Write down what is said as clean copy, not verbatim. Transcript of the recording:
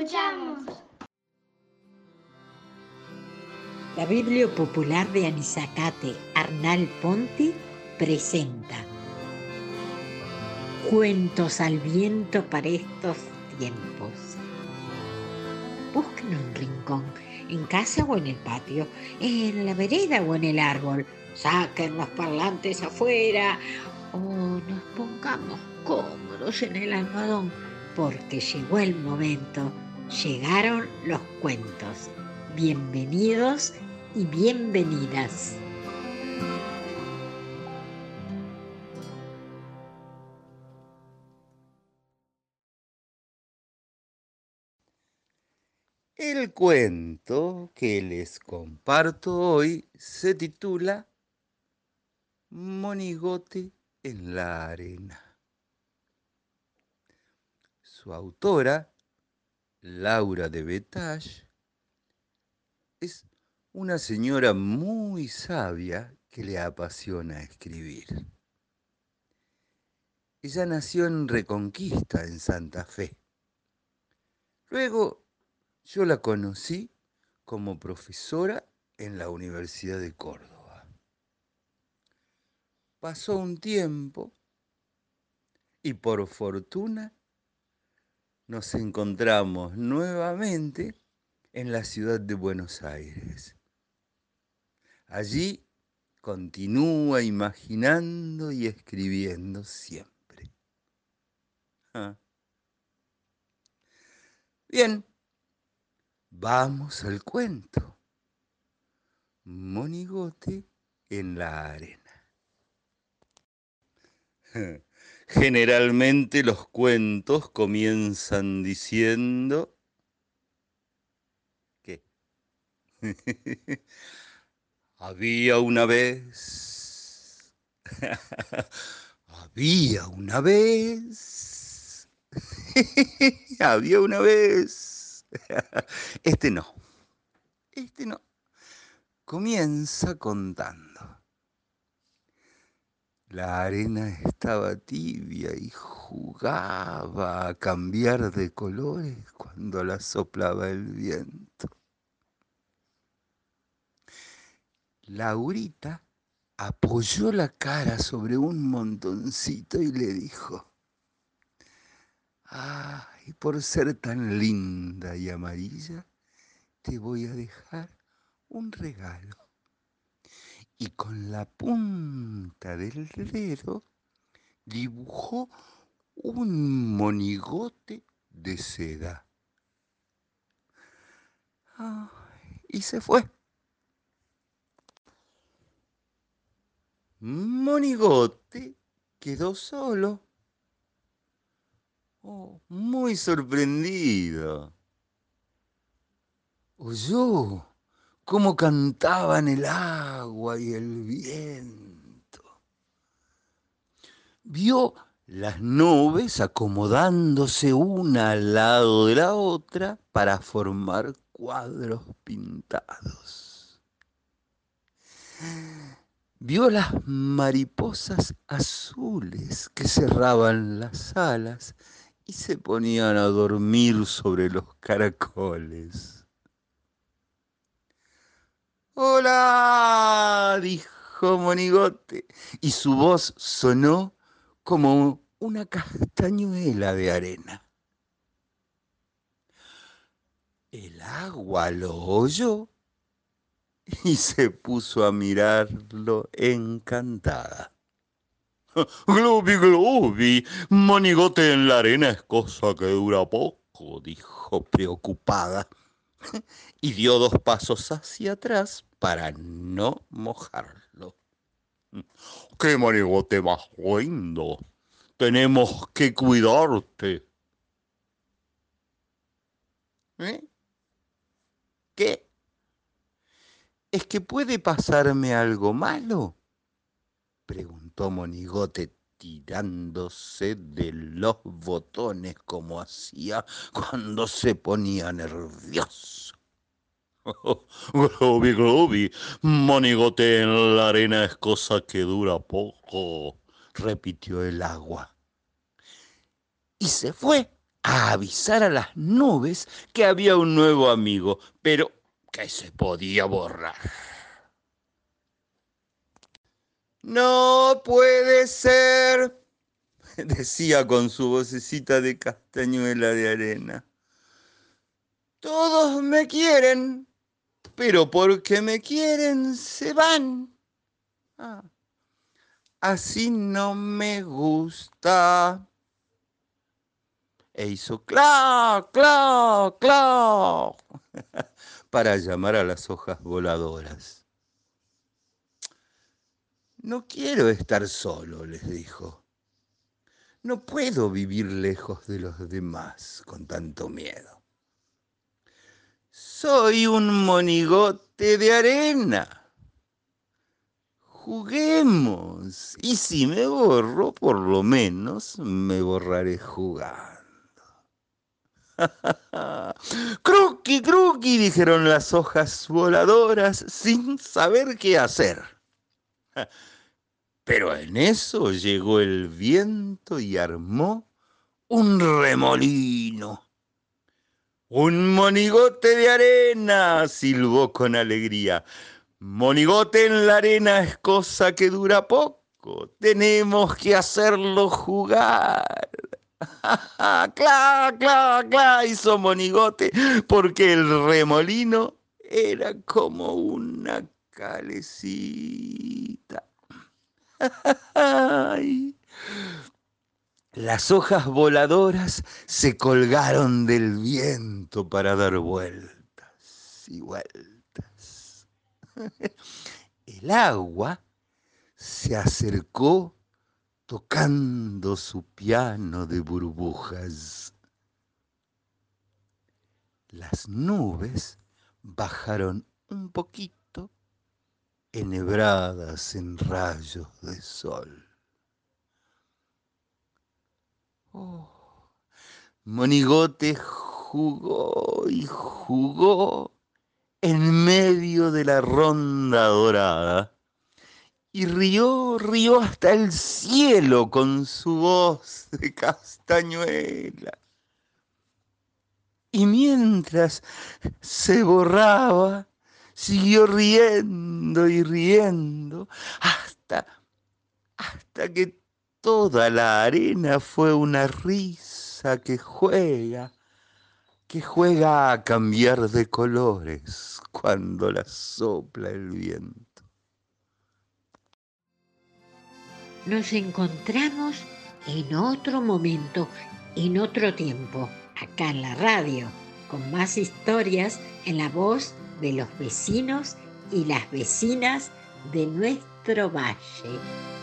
escuchamos. La Biblia Popular de Anisacate, Arnal Ponti, presenta Cuentos al viento para estos tiempos. Busquen un rincón, en casa o en el patio, en la vereda o en el árbol. Saquen los parlantes afuera o nos pongamos cómodos en el almohadón, porque llegó el momento, llegaron los cuentos. Bienvenidos y bienvenidas. El cuento que les comparto hoy se titula Monigote en la arena. Su autora, Laura de Betache, es una señora muy sabia que le apasiona escribir. Ella nació en Reconquista, en Santa Fe. Luego yo la conocí como profesora en la Universidad de Córdoba. Pasó un tiempo y por fortuna nos encontramos nuevamente en la ciudad de Buenos Aires. Allí continúa imaginando y escribiendo siempre. Bien, vamos al cuento. Monigote en la arena. Generalmente los cuentos comienzan diciendo que había una vez, había una vez, había una vez. Este no. Comienza contando. La arena estaba tibia y jugaba a cambiar de colores cuando la soplaba el viento. Laurita apoyó la cara sobre un montoncito y le dijo: "Ay, por ser tan linda y amarilla, te voy a dejar un regalo". Y con la punta del dedo dibujó un monigote de seda. Y se fue. Monigote quedó solo. Muy sorprendido. Oyó cómo cantaban el agua y el viento. Vio las nubes acomodándose una al lado de la otra para formar cuadros pintados. Vio las mariposas azules que cerraban las alas y se ponían a dormir sobre los caracoles. ¡Hola!, dijo Monigote, y su voz sonó como una castañuela de arena. El agua lo oyó y se puso a mirarlo encantada. Globi, globi, monigote en la arena es cosa que dura poco, dijo preocupada, y dio 2 pasos hacia atrás para no mojarlo. ¡Qué monigote más lindo! Tenemos que cuidarte. ¿Eh? ¿Qué? ¿Es que puede pasarme algo malo?, preguntó Monigote tirándose de los botones como hacía cuando se ponía nervioso. Globi, globi, monigote en la arena es cosa que dura poco, repitió el agua. Y se fue a avisar a las nubes que había un nuevo amigo, pero que se podía borrar. No puede ser, decía con su vocecita de castañuela de arena. Todos me quieren, pero porque me quieren se van. Ah, así no me gusta. E hizo clac, clac, clac para llamar a las hojas voladoras. No quiero estar solo, les dijo. No puedo vivir lejos de los demás con tanto miedo. Soy un monigote de arena. Juguemos. Y si me borro, por lo menos me borraré jugando. Cruqui, cruqui, dijeron las hojas voladoras sin saber qué hacer. Pero en eso llegó el viento y armó un remolino. Un monigote de arena, silbó con alegría. Monigote en la arena es cosa que dura poco. Tenemos que hacerlo jugar. ¡Cla, cla, cla! Hizo Monigote, porque el remolino era como una calecita. ¡Ay! Las hojas voladoras se colgaron del viento para dar vueltas y vueltas. El agua se acercó tocando su piano de burbujas. Las nubes bajaron un poquito, enhebradas en rayos de sol. Oh, Monigote jugó y jugó en medio de la ronda dorada y rió hasta el cielo con su voz de castañuela. Y mientras se borraba, siguió riendo y riendo hasta que toda la arena fue una risa que juega a cambiar de colores cuando la sopla el viento. Nos encontramos en otro momento, en otro tiempo, acá en la radio, con más historias en la voz de los vecinos y las vecinas de nuestro valle.